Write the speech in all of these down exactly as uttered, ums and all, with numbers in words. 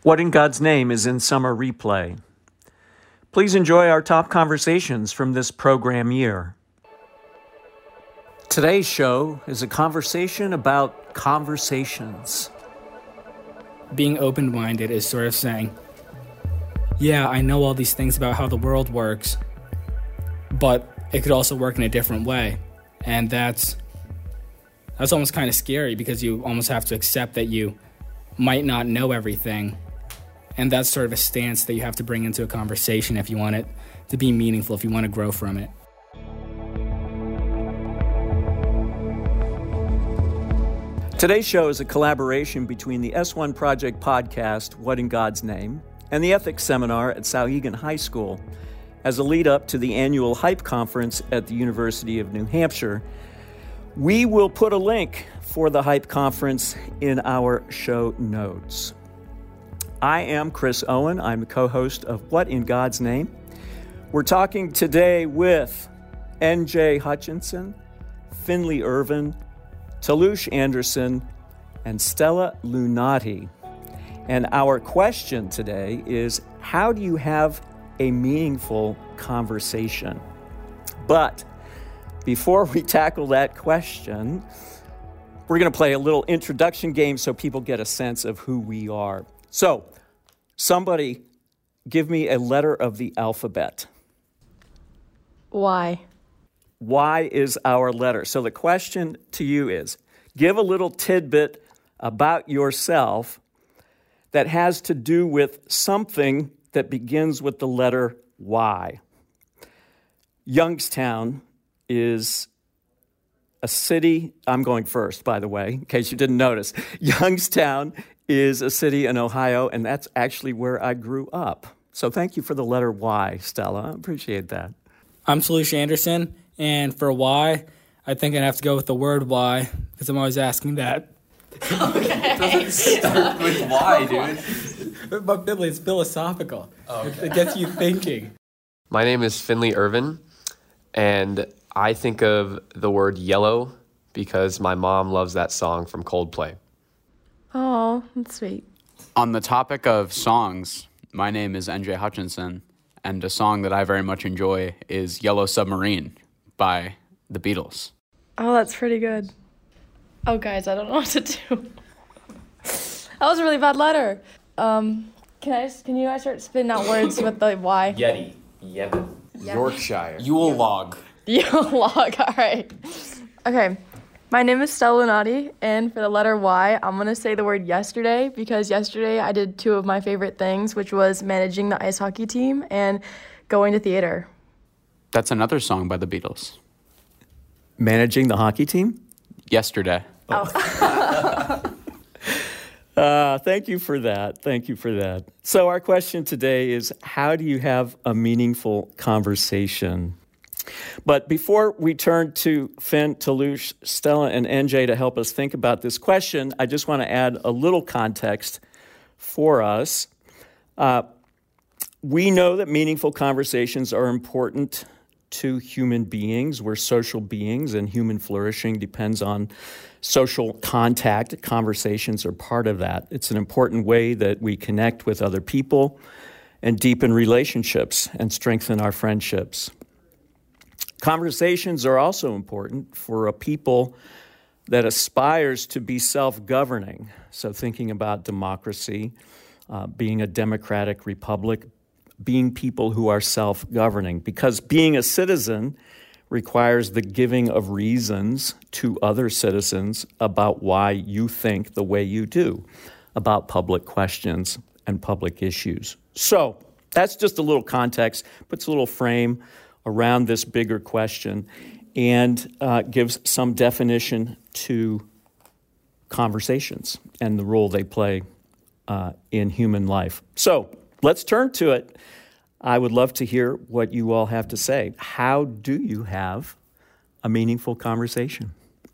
What in God's Name is in summer replay. Please enjoy our top conversations from this program year. Today's show is a conversation about conversations. Being open-minded is sort of saying, yeah, I know all these things about how the world works, but it could also work in a different way. And that's that's almost kind of scary because you almost have to accept that you might not know everything. And that's sort of a stance that you have to bring into a conversation if you want it to be meaningful, if you want to grow from it. Today's show is a collaboration between the S one Project podcast, What in God's Name, and the Ethics Seminar at Souhegan High School as a lead-up to the annual HYPE conference at the University of New Hampshire. We will put a link for the HYPE conference in our show notes. I am Chris Owen. I'm the co-host of What in God's Name. We're talking today with N J Hutchinson, Finley Irvin, Talush Anderson, and Stella Lunati. And our question today is, how do you have a meaningful conversation? But before we tackle that question, we're going to play a little introduction game so people get a sense of who we are. So, somebody give me a letter of the alphabet. Y. Y is our letter. So the question to you is, give a little tidbit about yourself that has to do with something that begins with the letter Y. Youngstown is a city, I'm going first, by the way, in case you didn't notice. Youngstown is a city in Ohio, and that's actually where I grew up. So thank you for the letter Y, Stella. I appreciate that. I'm Talush Anderson, and for Y, I think I'd have to go with the word why, because I'm always asking that. Okay. Doesn't start with why, dude. But Billy, it's philosophical. Oh, okay. It gets you thinking. My name is Finley Irvin, and I think of the word yellow because my mom loves that song from Coldplay. Oh, that's sweet. On the topic of songs, my name is N J Hutchinson, and a song that I very much enjoy is Yellow Submarine by the Beatles. Oh, that's pretty good. Oh, guys, I don't know what to do. That was a really bad letter. Um, can I? Can you guys start spitting out words with the Y? Yeti. Yemen. Yorkshire. Yule log. Yule log, all right. Okay. My name is Stella Lunati, and for the letter Y, I'm going to say the word yesterday, because yesterday I did two of my favorite things, which was managing the ice hockey team and going to theater. That's another song by the Beatles. Managing the hockey team? Yesterday. Oh. uh, thank you for that. Thank you for that. So our question today is, how do you have a meaningful conversation? But before we turn to Finn, Talush, Stella, and N J to help us think about this question, I just want to add a little context for us. Uh, we know that meaningful conversations are important to human beings. We're social beings, and human flourishing depends on social contact. Conversations are part of that. It's an important way that we connect with other people and deepen relationships and strengthen our friendships. Conversations are also important for a people that aspires to be self-governing. So thinking about democracy, uh, being a democratic republic, being people who are self-governing. Because being a citizen requires the giving of reasons to other citizens about why you think the way you do about public questions and public issues. So that's just a little context, puts a little frame around this bigger question, and uh, gives some definition to conversations and the role they play uh, in human life. So let's turn to it. I would love to hear what you all have to say. How do you have a meaningful conversation?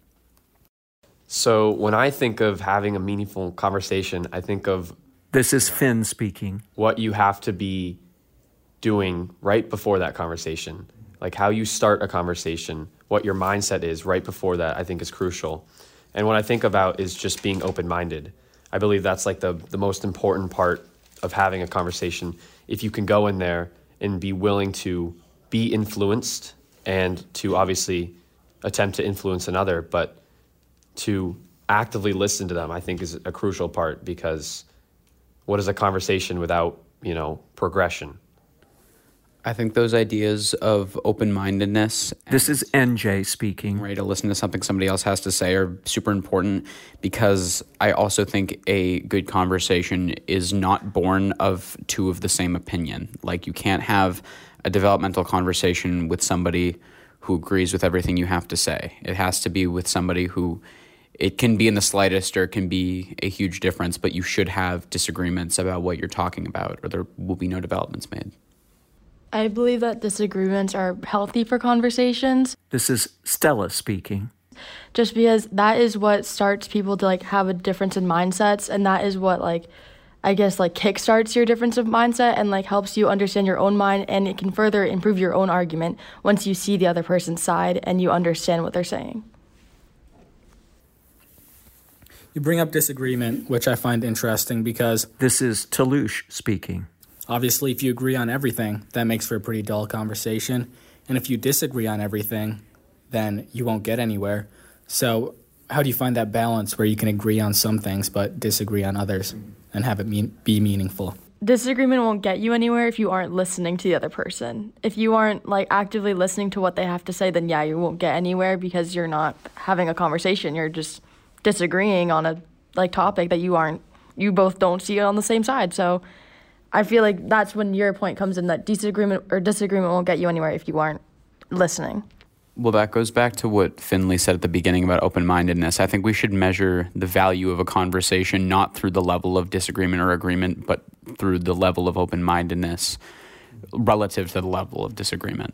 So when I think of having a meaningful conversation, I think of This is Finn speaking. what you have to be doing right before that conversation, like how you start a conversation, what your mindset is right before that, I think is crucial. And what I think about is just being open-minded. I believe that's like the, the most important part of having a conversation if you can go in there and be willing to be influenced and to obviously attempt to influence another, but to actively listen to them, I think, is a crucial part, because what is a conversation without, you know, progression? I think those ideas of open-mindedness. This is N J speaking. Right, to listen to something somebody else has to say are super important, because I also think a good conversation is not born of two of the same opinion. Like, you can't have a developmental conversation with somebody who agrees with everything you have to say. It has to be with somebody who, it can be in the slightest or it can be a huge difference, but you should have disagreements about what you're talking about, or there will be no developments made. I believe that disagreements are healthy for conversations. This is Stella speaking. Just because that is what starts people to like have a difference in mindsets, and that is what like I guess like kickstarts your difference of mindset and like helps you understand your own mind, and it can further improve your own argument once you see the other person's side and you understand what they're saying. You bring up disagreement, which I find interesting because This is Toulouche speaking. obviously if you agree on everything, that makes for a pretty dull conversation. And if you disagree on everything, then you won't get anywhere. So how do you find that balance where you can agree on some things but disagree on others and have it mean, be meaningful? Disagreement won't get you anywhere if you aren't listening to the other person. If you aren't like actively listening to what they have to say, then yeah, you won't get anywhere because you're not having a conversation. You're just disagreeing on a like topic that you aren't, you both don't see on the same side. So I feel like that's when your point comes in, that disagreement or disagreement won't get you anywhere if you aren't listening. Well, that goes back to what Finley said at the beginning about open-mindedness. I think we should measure the value of a conversation not through the level of disagreement or agreement, but through the level of open-mindedness relative to the level of disagreement.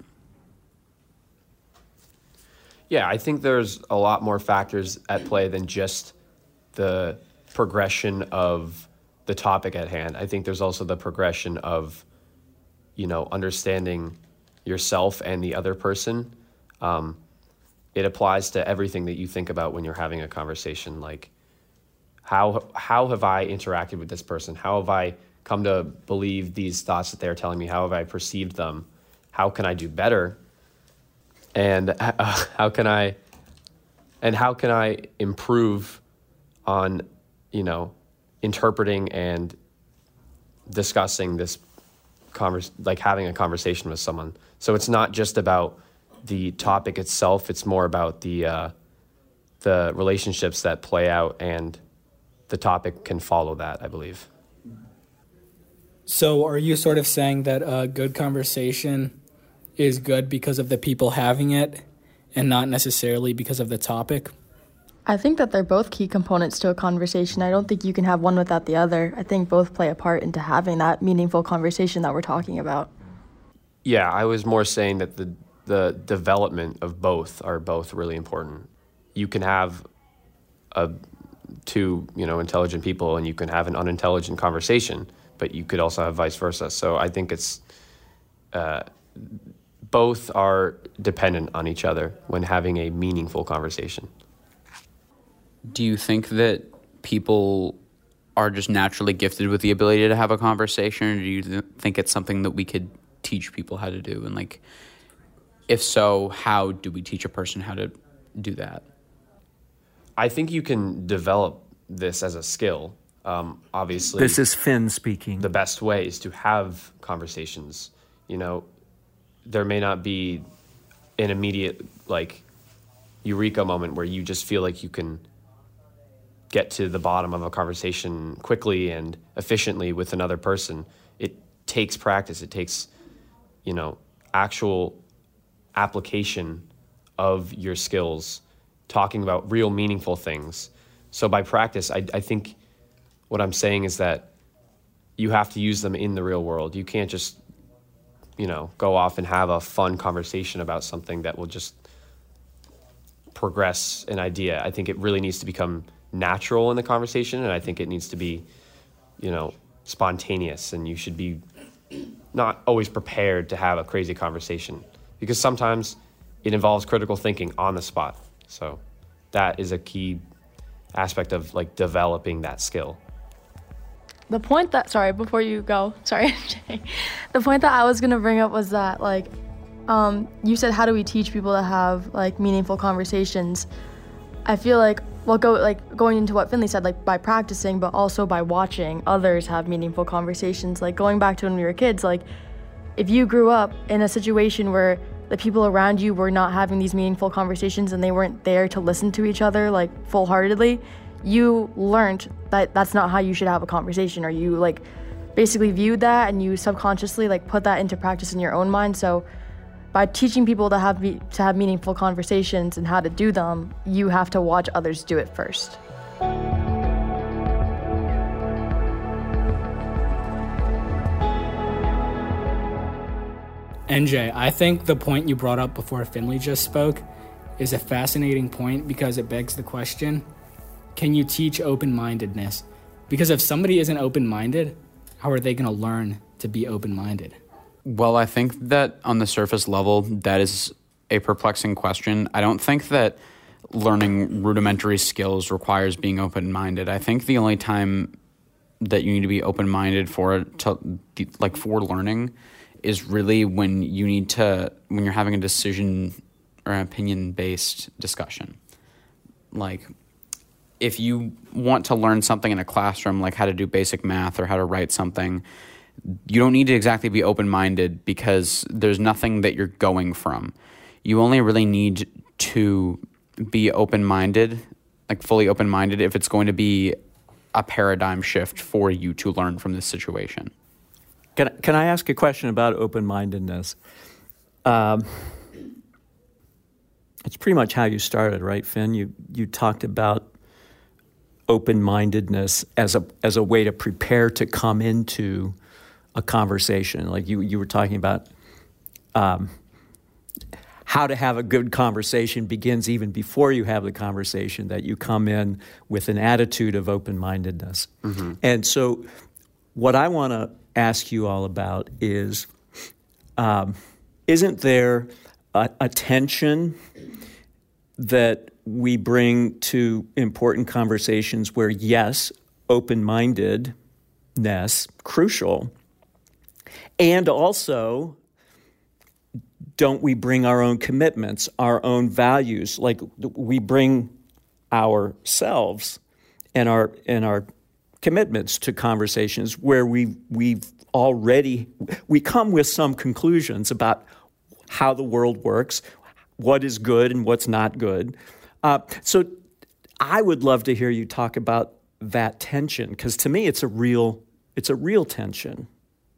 Yeah, I think there's a lot more factors at play than just the progression of the topic at hand. I think there's also the progression of, you know, understanding yourself and the other person. Um, it applies to everything that you think about when you're having a conversation. Like, how how have I interacted with this person? How have I come to believe these thoughts that they're telling me? How have I perceived them? How can I do better? And uh, how can I, and how can I improve on, you know, interpreting and discussing this convers like having a conversation with someone. So it's not just about the topic itself, it's more about the uh, the relationships that play out, and the topic can follow that, I believe. So are you sort of saying that a good conversation is good because of the people having it and not necessarily because of the topic? I think that they're both key components to a conversation. I don't think you can have one without the other. I think both play a part into having that meaningful conversation that we're talking about. Yeah, I was more saying that the the development of both are both really important. You can have a two, you know, intelligent people, and you can have an unintelligent conversation, but you could also have vice versa. So I think it's uh, both are dependent on each other when having a meaningful conversation. Do you think that people are just naturally gifted with the ability to have a conversation, or do you th- think it's something that we could teach people how to do? And like, if so, how do we teach a person how to do that? I think you can develop this as a skill. Um, obviously, This is Finn speaking. the best way is to have conversations. You know, there may not be an immediate like eureka moment where you just feel like you can get to the bottom of a conversation quickly and efficiently with another person. It takes practice. It takes, you know, actual application of your skills, talking about real meaningful things. So by practice, I, I think what I'm saying is that you have to use them in the real world. You can't just, you know, go off and have a fun conversation about something that will just progress an idea. I think it really needs to become natural in the conversation, and I think it needs to be, you know, spontaneous, and you should be not always prepared to have a crazy conversation, because sometimes it involves critical thinking on the spot. So that is a key aspect of like developing that skill. the point that, sorry, before you go, sorry, Jay. The point that I was going to bring up was that, like, um, you said, how do we teach people to have, like, meaningful conversations? I feel like, well, go, like, going into what Finley said, like, by practicing, but also by watching others have meaningful conversations. Like, going back to when we were kids, like, if you grew up in a situation where the people around you were not having these meaningful conversations and they weren't there to listen to each other, like, full-heartedly, you learned that that's not how you should have a conversation, or you, like, basically viewed that and you subconsciously, like, put that into practice in your own mind. So by teaching people to have be- to have meaningful conversations and how to do them, you have to watch others do it first. N J, I think the point you brought up before Finley just spoke is a fascinating point because it begs the question, can you teach open-mindedness? Because if somebody isn't open-minded, how are they going to learn to be open-minded? Well, I think that on the surface level, that is a perplexing question. I don't think that learning rudimentary skills requires being open-minded. I think the only time that you need to be open-minded for to, like for learning is really when you need to when you're having a decision or an opinion-based discussion. Like, if you want to learn something in a classroom, like how to do basic math or how to write something, you don't need to exactly be open-minded because there's nothing that you're going from. You only really need to be open-minded, like fully open-minded, if it's going to be a paradigm shift for you to learn from this situation. Can, can I ask a question about open-mindedness? Um, it's pretty much how you started, right, Finn? You you talked about open-mindedness as a as a way to prepare to come into a conversation. Like you, you were talking about um, how to have a good conversation begins even before you have the conversation, that you come in with an attitude of open-mindedness. Mm-hmm. And so what I want to ask you all about is, um, isn't there a, a tension that we bring to important conversations where, yes, open-mindedness, crucial, and also, don't we bring our own commitments, our own values? Like we bring ourselves and our and our commitments to conversations where we we've already we come with some conclusions about how the world works, what is good and what's not good. Uh, so, I would love to hear you talk about that tension, because to me, it's a real it's a real tension.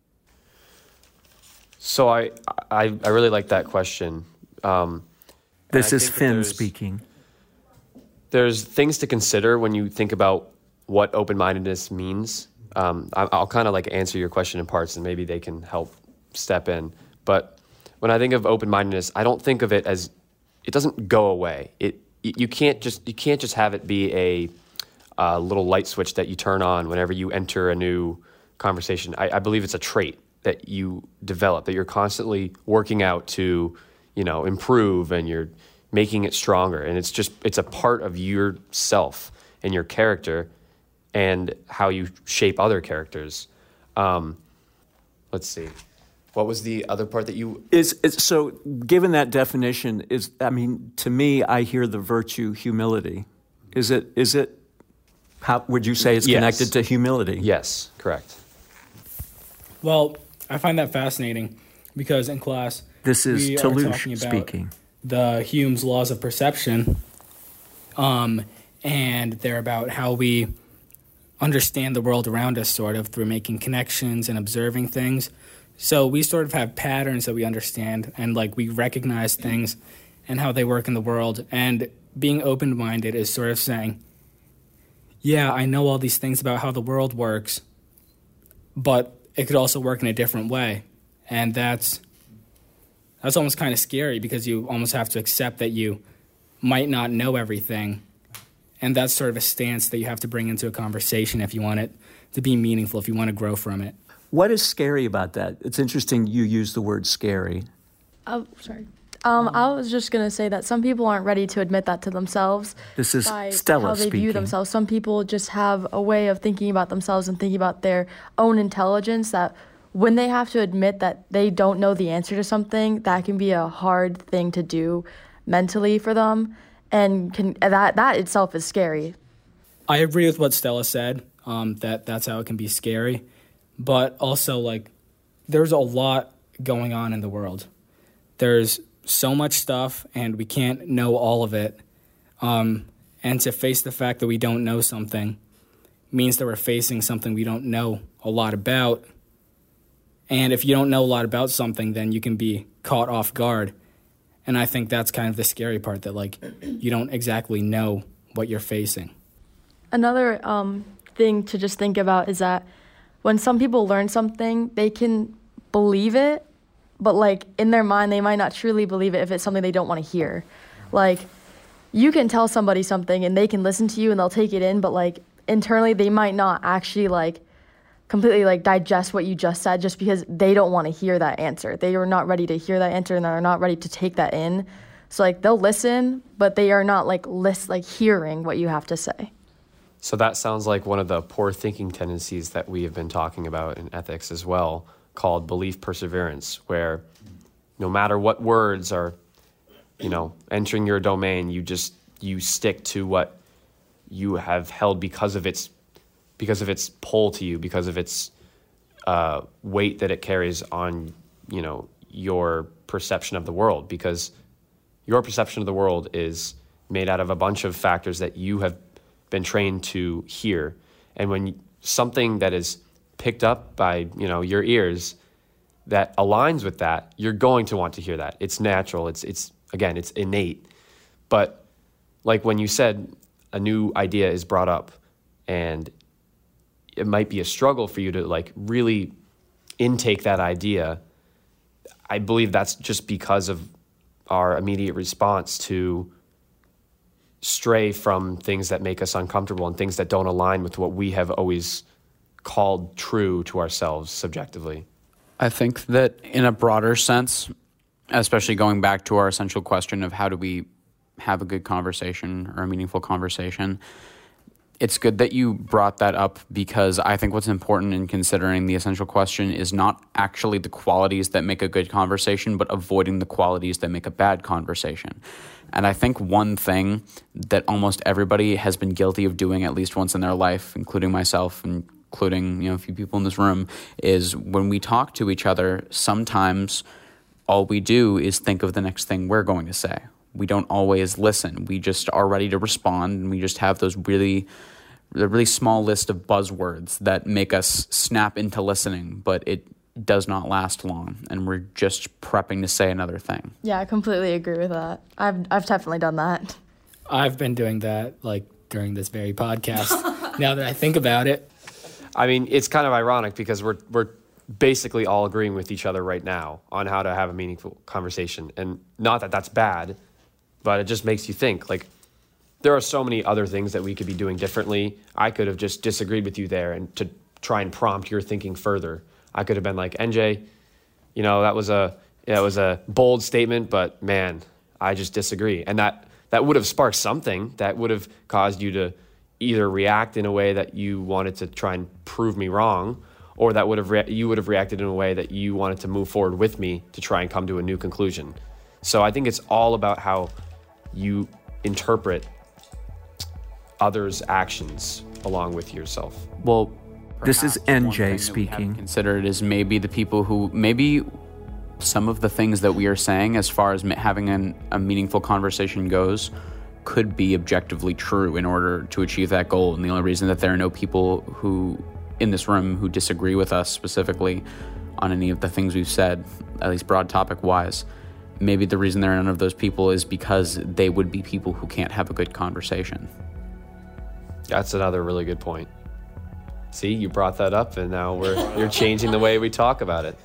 So I, I, I really like that question. Um, this is Finn speaking. There's things to consider when you think about what open-mindedness means. Um, I, I'll kind of like answer your question in parts, and maybe they can help step in. But when I think of open-mindedness, I don't think of it as, it doesn't go away. It you can't just you can't just have it be a, a little light switch that you turn on whenever you enter a new conversation. I, I believe it's a trait that you develop, that you're constantly working out to, you know, improve, and you're making it stronger. And it's just, it's a part of yourself and your character and how you shape other characters. Um, let's see. What was the other part that you... Is, is so, given that definition, is, I mean, to me, I hear the virtue humility. Is it, is it, how would you say it's yes. connected to humility? Yes, correct. Well, I find that fascinating because in class, this is we Toulouse are talking about speaking. The Hume's laws of perception, um, and they're about how we understand the world around us, sort of through making connections and observing things. So we sort of have patterns that we understand, and like we recognize things and how they work in the world. And being open-minded is sort of saying, yeah, I know all these things about how the world works, but it could also work in a different way. And that's that's almost kind of scary because you almost have to accept that you might not know everything. And that's sort of a stance that you have to bring into a conversation if you want it to be meaningful, if you want to grow from it. What is scary about that? It's interesting you use the word scary. Oh, sorry. Um, I was just going to say that some people aren't ready to admit that to themselves. This is by Stella how they speaking. view themselves. Some people just have a way of thinking about themselves and thinking about their own intelligence that when they have to admit that they don't know the answer to something, that can be a hard thing to do mentally for them, and can that that itself is scary. I agree with what Stella said, um, that that's how it can be scary. But also, like, there's a lot going on in the world. There's so much stuff, and we can't know all of it. Um, and to face the fact that we don't know something means that we're facing something we don't know a lot about. And if you don't know a lot about something, then you can be caught off guard. And I think that's kind of the scary part, that, like, you don't exactly know what you're facing. Another um, thing to just think about is that when some people learn something, they can believe it, but, like, in their mind, they might not truly believe it if it's something they don't want to hear. Like, you can tell somebody something, and they can listen to you, and they'll take it in, but, like, internally, they might not actually, like, completely, like, digest what you just said just because they don't want to hear that answer. They are not ready to hear that answer, and they're not ready to take that in. So, like, they'll listen, but they are not, like, list, like hearing what you have to say. So that sounds like one of the poor thinking tendencies that we have been talking about in ethics as well, called belief perseverance, where no matter what words are, you know, entering your domain, you just, you stick to what you have held because of its, because of its pull to you, because of its uh, weight that it carries on, you know, your perception of the world, because your perception of the world is made out of a bunch of factors that you have been trained to hear. And when something that is picked up by, you know, your ears that aligns with that, you're going to want to hear that. It's natural. It's, it's again, it's innate. But like when you said a new idea is brought up and it might be a struggle for you to, like, really intake that idea, I believe that's just because of our immediate response to stray from things that make us uncomfortable and things that don't align with what we have always called true to ourselves subjectively. I think that in a broader sense, especially going back to our essential question of how do we have a good conversation or a meaningful conversation, it's good that you brought that up, because I think what's important in considering the essential question is not actually the qualities that make a good conversation, but avoiding the qualities that make a bad conversation. And I think one thing that almost everybody has been guilty of doing at least once in their life, including myself, including, you know, a few people in this room, is when we talk to each other, sometimes all we do is think of the next thing we're going to say. We don't always listen. We just are ready to respond, and we just have those really, the really small list of buzzwords that make us snap into listening, but it does not last long, and we're just prepping to say another thing. Yeah, I completely agree with that. I've I've definitely done that. I've been doing that, like, during this very podcast, now that I think about it. I mean, it's kind of ironic because we're we're basically all agreeing with each other right now on how to have a meaningful conversation. And not that that's bad, but it just makes you think. Like, there are so many other things that we could be doing differently. I could have just disagreed with you there and to try and prompt your thinking further. I could have been like, N J, you know, that was a that was a bold statement, but man, I just disagree. And that, that would have sparked something that would have caused you to either react in a way that you wanted to try and prove me wrong, or that would have re- you would have reacted in a way that you wanted to move forward with me to try and come to a new conclusion. So I think it's all about how you interpret others' actions along with yourself. Well, This is perhaps N one J thing that we speaking. haven't considered is maybe the people who, maybe some of the things that we are saying as far as ma- having an, a meaningful conversation goes could be objectively true in order to achieve that goal. And the only reason that there are no people who in this room who disagree with us specifically on any of the things we've said, at least broad topic wise, maybe the reason there are none of those people is because they would be people who can't have a good conversation. That's another really good point. See, you brought that up, and now we're you're changing the way we talk about it.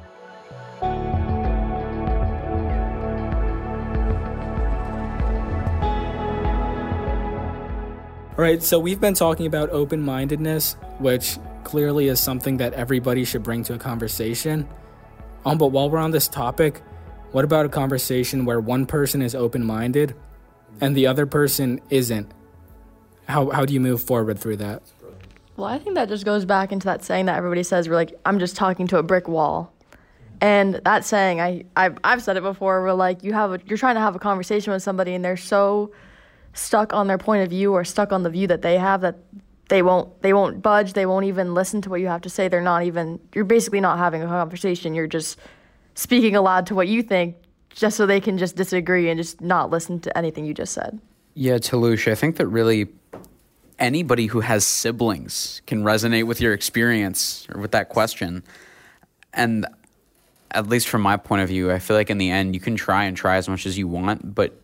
All right, so we've been talking about open-mindedness, which clearly is something that everybody should bring to a conversation. Um, but while we're on this topic, What about a conversation where one person is open-minded and the other person isn't? How how do you move forward through that? Well, I think that just goes back into that saying that everybody says, we're like, I'm just talking to a brick wall. And that saying, I, I've, I've said it before, we're like, you have a, you're trying to have a conversation with somebody and they're so stuck on their point of view or stuck on the view that they have that they won't they won't budge, they won't even listen to what you have to say. They're not even, you're basically not having a conversation. You're just speaking aloud to what you think just so they can just disagree and just not listen to anything you just said. Yeah, Talush, I think that really anybody who has siblings can resonate with your experience or with that question. And at least from my point of view, I feel like in the end, you can try and try as much as you want, but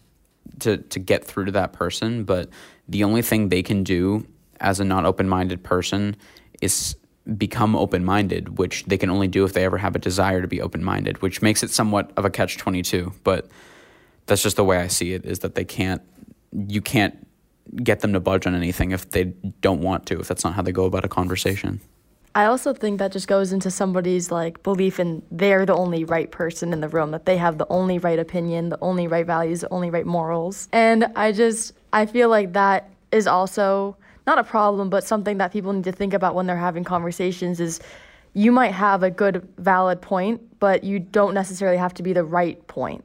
to to get through to that person. But the only thing they can do as a not open-minded person is become open-minded, which they can only do if they ever have a desire to be open-minded, which makes it somewhat of a catch twenty-two. But that's just the way I see it, is that they can't, you can't get them to budge on anything if they don't want to, if that's not how they go about a conversation. I also think that just goes into somebody's like belief in they're the only right person in the room, that they have the only right opinion, the only right values, the only right morals. And I just, I feel like that is also not a problem, but something that people need to think about when they're having conversations is you might have a good, valid point, but you don't necessarily have to be the right point.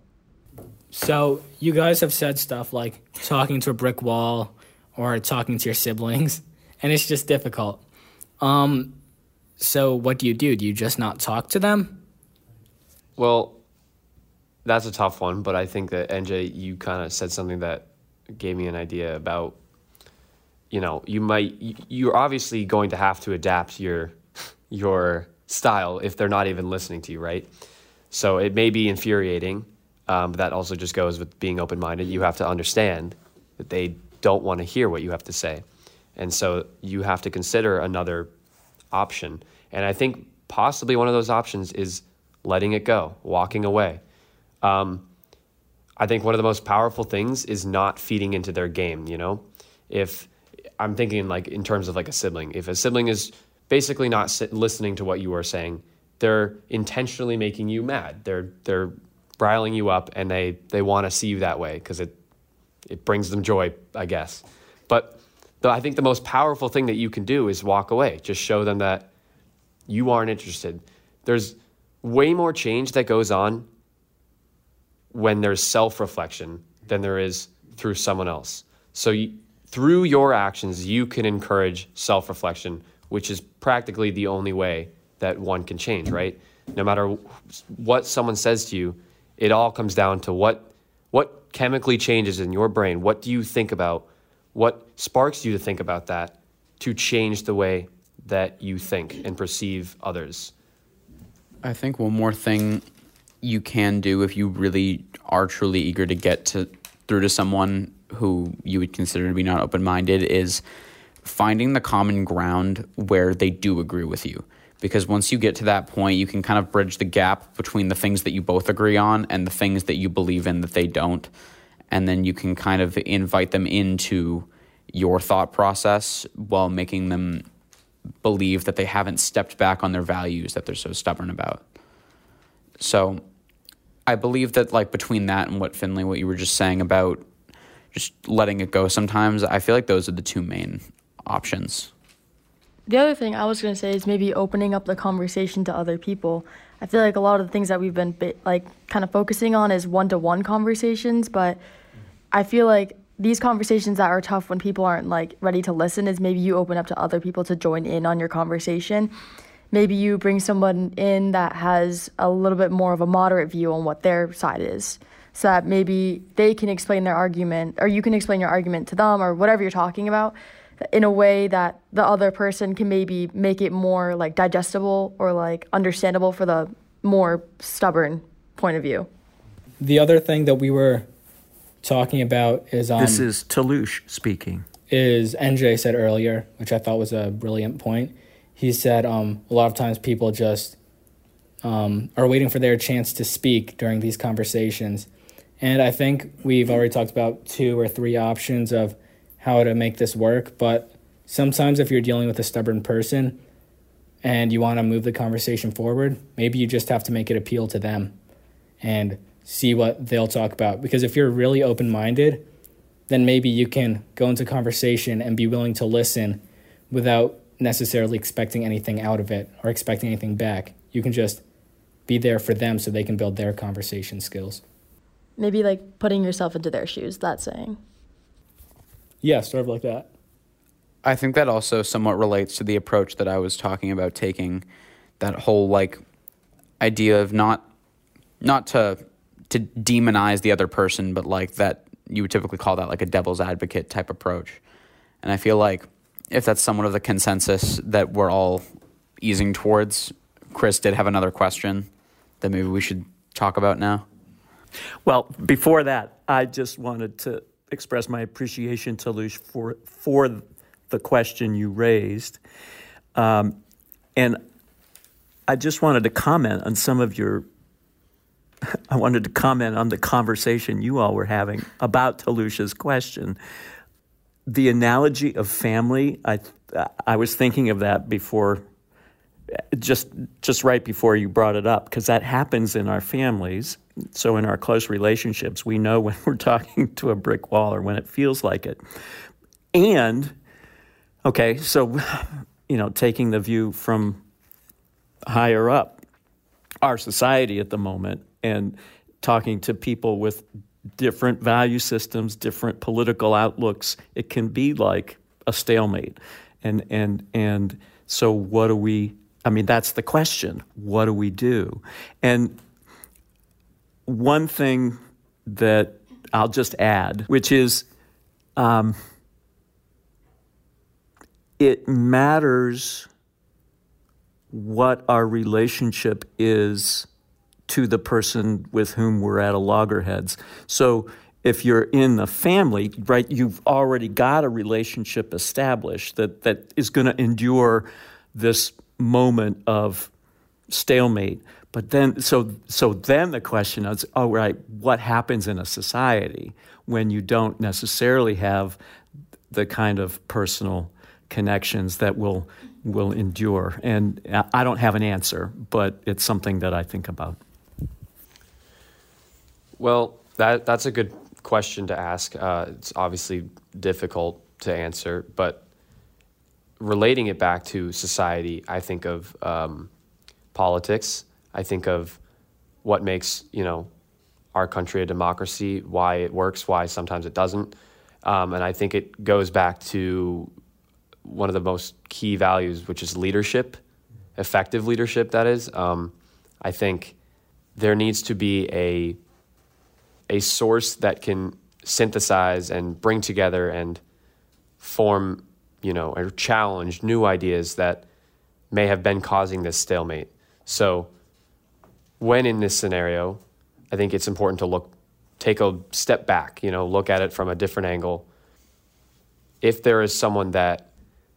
So you guys have said stuff like talking to a brick wall or talking to your siblings, and it's just difficult. Um, so what do you do? Do you just not talk to them? Well, that's a tough one, but I think that, N J, you kind of said something that gave me an idea about, you know, you might, you're obviously going to have to adapt your your style if they're not even listening to you, right? So it may be infuriating, um, but that also just goes with being open-minded. You have to understand that they don't want to hear what you have to say. And so you have to consider another option. And I think possibly one of those options is letting it go, walking away. Um, I think one of the most powerful things is not feeding into their game, you know? If I'm thinking like in terms of like a sibling, if a sibling is basically not sit, listening to what you are saying, they're intentionally making you mad. They're they're riling you up, and they, they want to see you that way because it it brings them joy, I guess. But the, I think the most powerful thing that you can do is walk away. Just show them that you aren't interested. There's way more change that goes on when there's self-reflection than there is through someone else. So you, through your actions, you can encourage self-reflection, which is practically the only way that one can change, right? No matter what someone says to you, it all comes down to what what chemically changes in your brain. What do you think about? What sparks you to think about that to change the way that you think and perceive others? I think one more thing you can do if you really are truly eager to get to through to someone who you would consider to be not open-minded is finding the common ground where they do agree with you. Because once you get to that point, you can kind of bridge the gap between the things that you both agree on and the things that you believe in that they don't. And then you can kind of invite them into your thought process while making them believe that they haven't stepped back on their values that they're so stubborn about. So I believe that like between that and what Finley, what you were just saying about just letting it go sometimes, I feel like those are the two main options. The other thing I was going to say is maybe opening up the conversation to other people. I feel like a lot of the things that we've been like kind of focusing on is one-to-one conversations, but I feel like these conversations that are tough when people aren't like ready to listen is maybe you open up to other people to join in on your conversation. Maybe you bring someone in that has a little bit more of a moderate view on what their side is, so that maybe they can explain their argument, or you can explain your argument to them, or whatever you're talking about, in a way that the other person can maybe make it more like digestible or like understandable for the more stubborn point of view. The other thing that we were talking about is um, This is Talush speaking. Is N J said earlier, which I thought was a brilliant point. He said um, a lot of times people just um, are waiting for their chance to speak during these conversations. And I think we've already talked about two or three options of how to make this work, but sometimes if you're dealing with a stubborn person and you want to move the conversation forward, maybe you just have to make it appeal to them. and see what they'll talk about. Because if you're really open-minded, then maybe you can go into conversation and be willing to listen without necessarily expecting anything out of it or expecting anything back. You can just be there for them so they can build their conversation skills. Maybe like putting yourself into their shoes, that saying. Yeah, sort of like that. I think that also somewhat relates to the approach that I was talking about taking, that whole like idea of not not to to demonize the other person, but like that you would typically call that like a devil's advocate type approach. And I feel like if that's somewhat of the consensus that we're all easing towards, Chris did have another question that maybe we should talk about now. Well, before that, I just wanted to express my appreciation to Lush for for the question you raised. Um, and I just wanted to comment on some of your, I wanted to comment on the conversation you all were having about Talusha's question. The analogy of family, I I was thinking of that before, just just right before you brought it up, because that happens in our families. So in our close relationships, we know when we're talking to a brick wall or when it feels like it. And, okay, so, you know, taking the view from higher up, our society at the moment, and talking to people with different value systems, different political outlooks, it can be like a stalemate. And and and so what do we, I mean, that's the question. What do we do? And one thing that I'll just add, which is um, it matters what our relationship is to the person with whom we're at a loggerheads. So if you're in the family, right, you've already got a relationship established that, that is going to endure this moment of stalemate. But then, so so then the question is, oh, right, what happens in a society when you don't necessarily have the kind of personal connections that will will endure? And I don't have an answer, but it's something that I think about. Well, that that's a good question to ask. Uh, it's obviously difficult to answer, but relating it back to society, I think of um, politics. I think of what makes, you know, our country a democracy, why it works, why sometimes it doesn't. Um, and I think it goes back to one of the most key values, which is leadership, effective leadership, that is. Um, I think there needs to be a a source that can synthesize and bring together and form, you know, or challenge new ideas that may have been causing this stalemate. So when in this scenario, I think it's important to look, take a step back, you know, look at it from a different angle. If there is someone that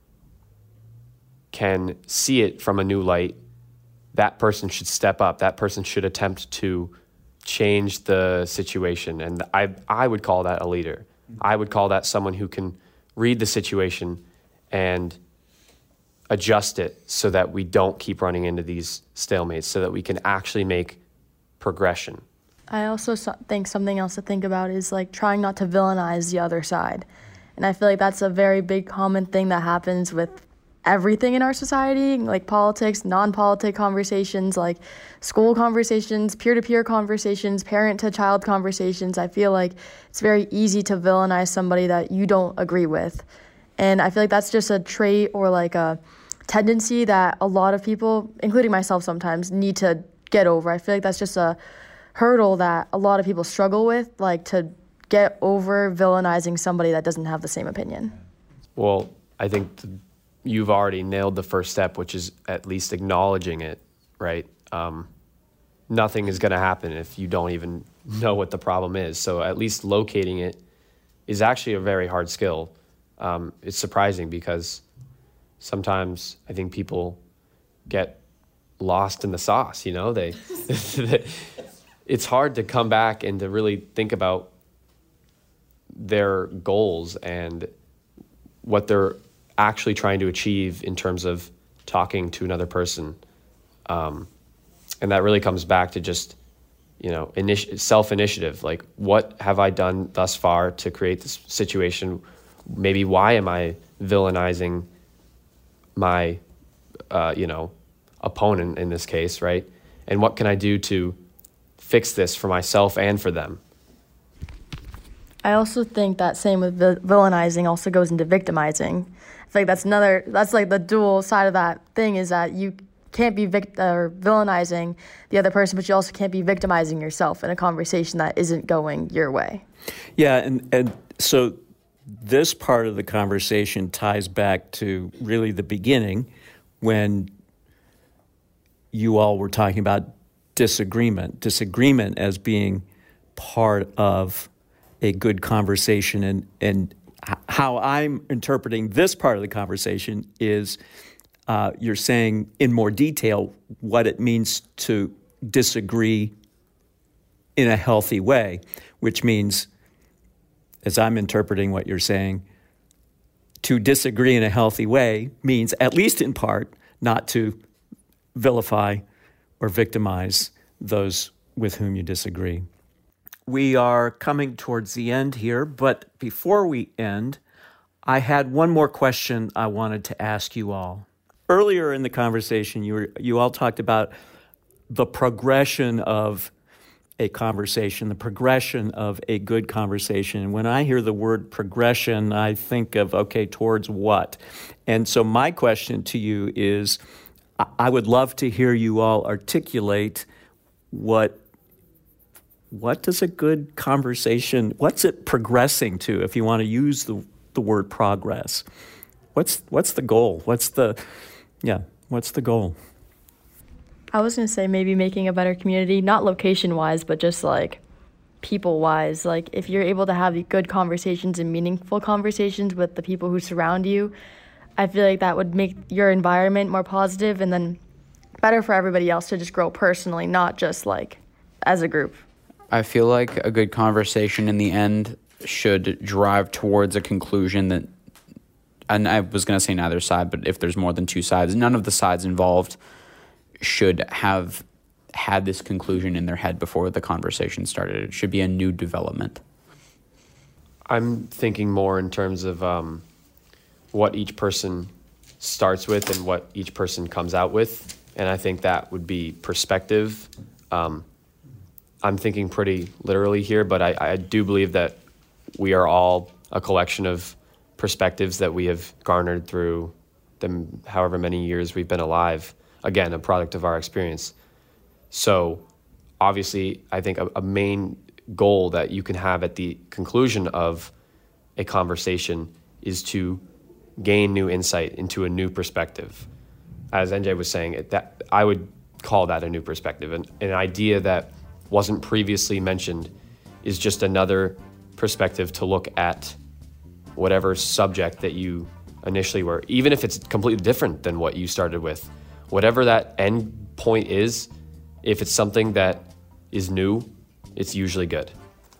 can see it from a new light, that person should step up. That person should attempt to change the situation. And I, I would call that a leader. I would call that someone who can read the situation and adjust it so that we don't keep running into these stalemates, so that we can actually make progression. I also think something else to think about is like trying not to villainize the other side. And I feel like that's a very big common thing that happens with everything in our society, like politics, non-politic conversations, like school conversations, peer-to-peer conversations, parent-to-child conversations. I feel like it's very easy to villainize somebody that you don't agree with. And I feel like that's just a trait or like a tendency that a lot of people, including myself sometimes, need to get over. I feel like that's just a hurdle that a lot of people struggle with, like to get over villainizing somebody that doesn't have the same opinion. Well, I think th- you've already nailed the first step, which is at least acknowledging it, right? Um, nothing is going to happen if you don't even know what the problem is. So at least locating it is actually a very hard skill. Um, it's surprising because sometimes I think people get lost in the sauce, you know? They, it's hard to come back and to really think about their goals and what they're actually trying to achieve in terms of talking to another person. Um, and that really comes back to just you know, initi- self-initiative. Like, what have I done thus far to create this situation? Maybe why am I villainizing my, uh, you know, opponent in this case, right? And what can I do to fix this for myself and for them? I also think that same with vil- villainizing also goes into victimizing. I feel like that's another, that's like the dual side of that thing, is that you can't be vict- or villainizing the other person, but you also can't be victimizing yourself in a conversation that isn't going your way. Yeah, and, and so this part of the conversation ties back to really the beginning when you all were talking about disagreement, disagreement as being part of a good conversation. And, and how I'm interpreting this part of the conversation is uh, you're saying in more detail what it means to disagree in a healthy way, which means, as I'm interpreting what you're saying, to disagree in a healthy way means, at least in part, not to vilify or victimize those with whom you disagree. We are coming towards the end here, but before we end, I had one more question I wanted to ask you all. Earlier in the conversation, you were, you all talked about the progression of a conversation, the progression of a good conversation. And when I hear the word progression, I think of, okay, towards what? And so my question to you is, I would love to hear you all articulate what what does a good conversation, what's it progressing to, if you want to use the, the word progress? What's what's the goal? What's the, yeah, what's the goal? I was going to say maybe making a better community, not location-wise, but just like people-wise. Like if you're able to have good conversations and meaningful conversations with the people who surround you, I feel like that would make your environment more positive and then better for everybody else to just grow personally, not just like as a group. I feel like a good conversation in the end should drive towards a conclusion that, and I was going to say neither side, but if there's more than two sides, none of the sides involved should have had this conclusion in their head before the conversation started. It should be a new development. I'm thinking more in terms of um, what each person starts with and what each person comes out with, and I think that would be perspective. Um, I'm thinking pretty literally here, but I, I do believe that we are all a collection of perspectives that we have garnered through the however many years we've been alive. Again, a product of our experience. So obviously, I think a, a main goal that you can have at the conclusion of a conversation is to gain new insight into a new perspective. As N J was saying, it, that I would call that a new perspective. An, an idea that wasn't previously mentioned is just another perspective to look at whatever subject that you initially were, even if it's completely different than what you started with. Whatever that end point is, if it's something that is new, it's usually good.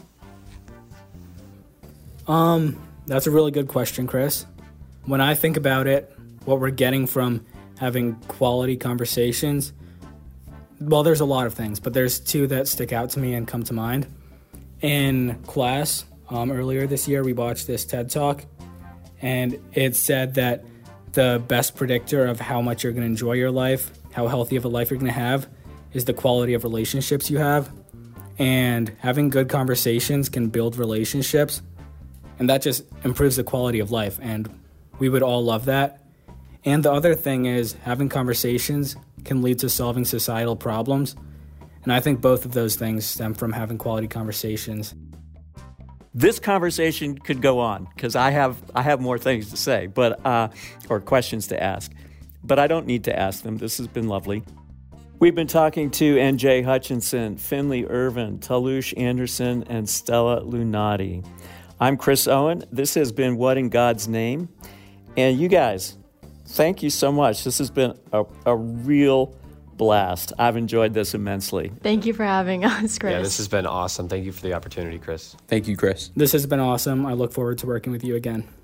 Um, that's a really good question, Chris. When I think about it, what we're getting from having quality conversations, well, there's a lot of things, but there's two that stick out to me and come to mind. In class, um, earlier this year, we watched this TED Talk, and it said that the best predictor of how much you're going to enjoy your life, how healthy of a life you're going to have, is the quality of relationships you have. And having good conversations can build relationships, and that just improves the quality of life, and we would all love that. And the other thing is having conversations can lead to solving societal problems, and I think both of those things stem from having quality conversations. This conversation could go on because I have I have more things to say, but uh, or questions to ask, but I don't need to ask them. This has been lovely. We've been talking to N J Hutchinson, Finley Irvin, Talush Anderson, and Stella Lunati. I'm Chris Owen. This has been What in God's Name, and you guys, thank you so much. This has been a, a real blast. I've enjoyed this immensely. Thank you for having us, Chris. Yeah, this has been awesome. Thank you for the opportunity, Chris. Thank you, Chris. This has been awesome. I look forward to working with you again.